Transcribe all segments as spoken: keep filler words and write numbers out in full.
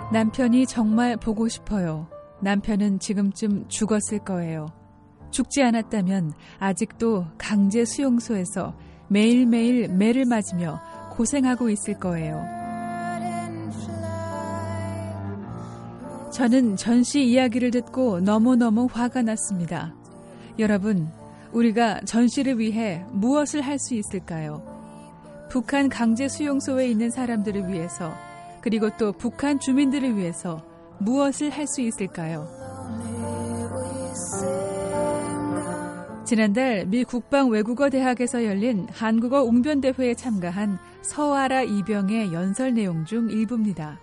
남편이 정말 보고 싶어요. 남편은 지금쯤 죽었을 거예요. 죽지 않았다면 아직도 강제 수용소에서 매일매일 매를 맞으며 고생하고 있을 거예요. 저는 전씨 이야기를 듣고 너무너무 화가 났습니다. 여러분, 우리가 전씨를 위해 무엇을 할 수 있을까요? 북한 강제 수용소에 있는 사람들을 위해서, 그리고 또 북한 주민들을 위해서 무엇을 할 수 있을까요? 지난달 미 국방외국어대학에서 열린 한국어 웅변대회에 참가한 서아라 이병의 연설 내용 중 일부입니다.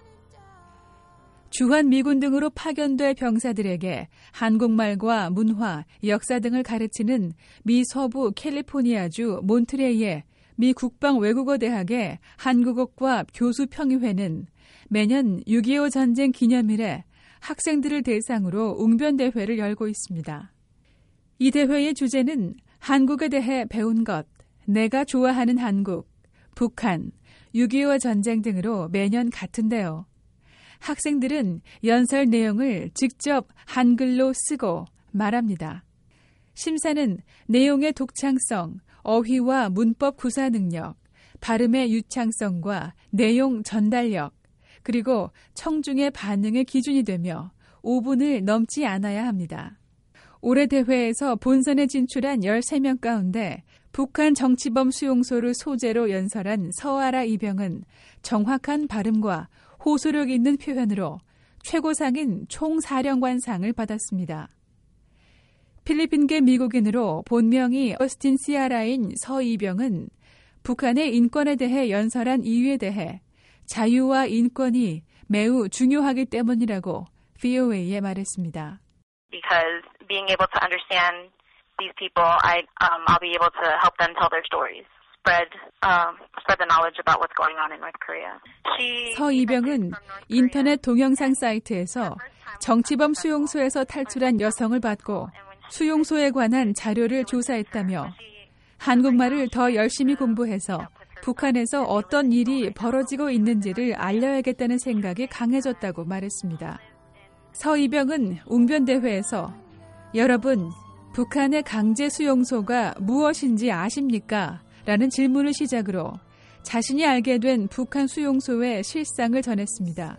주한 미군 등으로 파견될 병사들에게 한국말과 문화, 역사 등을 가르치는 미 서부 캘리포니아주 몬트레이의 미 국방외국어대학의 한국어과 교수평의회는 매년 육이오 전쟁 기념일에 학생들을 대상으로 웅변대회를 열고 있습니다. 이 대회의 주제는 한국에 대해 배운 것, 내가 좋아하는 한국, 북한, 육이오 전쟁 등으로 매년 같은데요. 학생들은 연설 내용을 직접 한글로 쓰고 말합니다. 심사는 내용의 독창성, 어휘와 문법 구사 능력, 발음의 유창성과 내용 전달력, 그리고 청중의 반응의 기준이 되며 오 분을 넘지 않아야 합니다. 올해 대회에서 본선에 진출한 열세 명 가운데 북한 정치범 수용소를 소재로 연설한 서아라 이병은 정확한 발음과 호소력 있는 표현으로 최고상인 총사령관상을 받았습니다. 필리핀계 미국인으로 본명이 어스틴 시아라인 서 이병은 북한의 인권에 대해 연설한 이유에 대해 자유와 인권이 매우 중요하기 때문이라고 브이오에이에 말했습니다. Because being able to understand these people, I, um, I'll be able to help them tell their stories, spread, um, spread the knowledge about what's going on in North Korea. 서 이병은 인터넷 동영상 사이트에서 정치범 수용소에서 탈출한 여성을 받고 수용소에 관한 자료를 조사했다며 한국말을 더 열심히 공부해서 북한에서 어떤 일이 벌어지고 있는지를 알려야겠다는 생각이 강해졌다고 말했습니다. 서 이병은 웅변대회에서 여러분, 북한의 강제 수용소가 무엇인지 아십니까? 라는 질문을 시작으로 자신이 알게 된 북한 수용소의 실상을 전했습니다.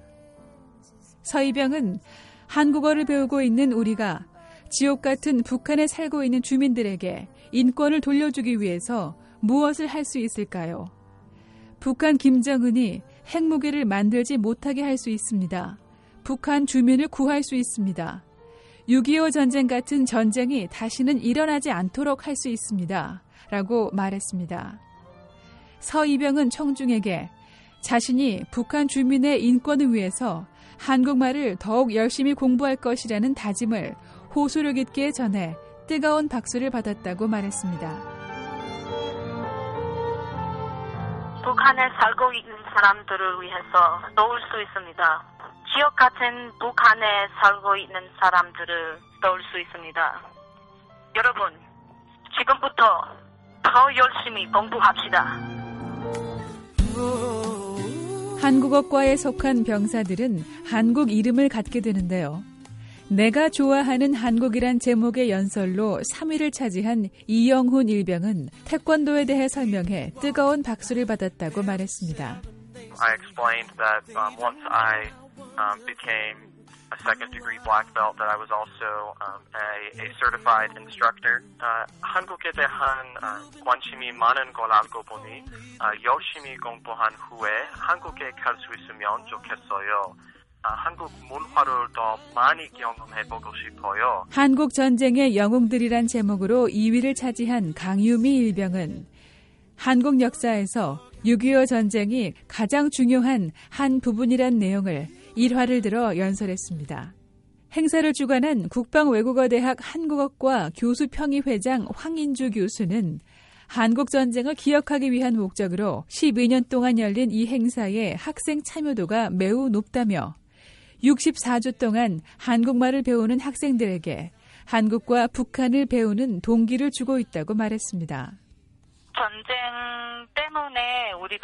서 이병은 한국어를 배우고 있는 우리가 지옥 같은 북한에 살고 있는 주민들에게 인권을 돌려주기 위해서 무엇을 할 수 있을까요? 북한 김정은이 핵무기를 만들지 못하게 할 수 있습니다. 북한 주민을 구할 수 있습니다. 육이오 전쟁 같은 전쟁이 다시는 일어나지 않도록 할 수 있습니다. 라고 말했습니다. 서 이병은 청중에게 자신이 북한 주민의 인권을 위해서 한국말을 더욱 열심히 공부할 것이라는 다짐을 호소력 있게 전해 뜨거운 박수를 받았다고 말했습니다. 북한에 살고 있는 사람들을 위해서 도울 수 있습니다. 지옥 같은 북한에 살고 있는 사람들을 도울 수 있습니다. 여러분, 지금부터 더 열심히 공부합시다. 한국어과에 속한 병사들은 한국 이름을 갖게 되는데요. 내가 좋아하는 한국이란 제목의 연설로 삼 위를 차지한 이영훈 일병은 태권도에 대해 설명해 뜨거운 박수를 받았다고 말했습니다. I explained that um, once I um, became a second degree black belt that I was also um, a, a certified instructor. Uh, 한국에 대한 uh, 관심이 많은 걸 알고 보니 uh, 열심히 공부한 후에 한국에 갈 수 있으면 좋겠어요. 한국 문화를 더 많이 경험해보고 싶어요. 한국 전쟁의 영웅들이란 제목으로 이 위를 차지한 강유미 일병은 한국 역사에서 육이오 전쟁이 가장 중요한 한 부분이란 내용을 일화를 들어 연설했습니다. 행사를 주관한 국방외국어대학 한국어과 교수평의회장 황인주 교수는 한국 전쟁을 기억하기 위한 목적으로 십이 년 동안 열린 이 행사의 학생 참여도가 매우 높다며 육십사 주 동안 한국말을 배우는 학생들에게 한국과 북한을 배우는 동기를 주고 있다고 말했습니다. 전쟁 때문에 우리가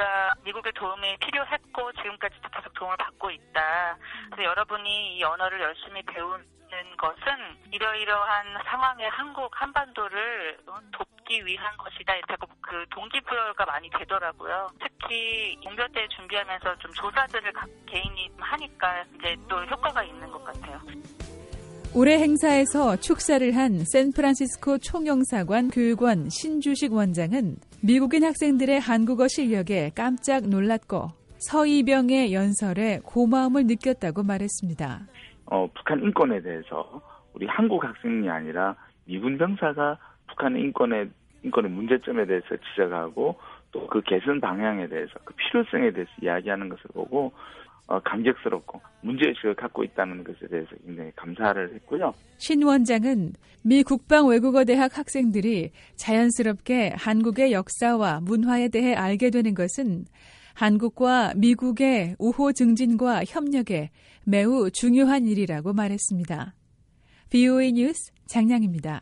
미국의 도움이 필요했고 지금까지도 계속 도움을 받고 있다. 그래서 여러분이 이 언어를 열심히 배우는 것은 이러이러한 상황에 한국 한반도를 돕기 위한 것이다. 이렇게 그 동기부여가 많이 되더라고요. 특히 공교대 준비하면서 좀 조사들을 각 개인이 하니까 이제 또 효과가 있는 것 같아요. 올해 행사에서 축사를 한 샌프란시스코 총영사관 교육원 신주식 원장은 미국인 학생들의 한국어 실력에 깜짝 놀랐고 서이병의 연설에 고마움을 느꼈다고 말했습니다. 어, 북한 인권에 대해서 우리 한국 학생이 아니라 미군 병사가 북한의 인권에, 인권의 문제점에 대해서 지적하고 또 그 개선 방향에 대해서 그 필요성에 대해서 이야기하는 것을 보고 어, 감격스럽고 문제의식을 갖고 있다는 것에 대해서 굉장히 감사를 했고요. 신 원장은 미 국방외국어대학 학생들이 자연스럽게 한국의 역사와 문화에 대해 알게 되는 것은 한국과 미국의 우호 증진과 협력에 매우 중요한 일이라고 말했습니다. 브이오에이 뉴스 장량입니다.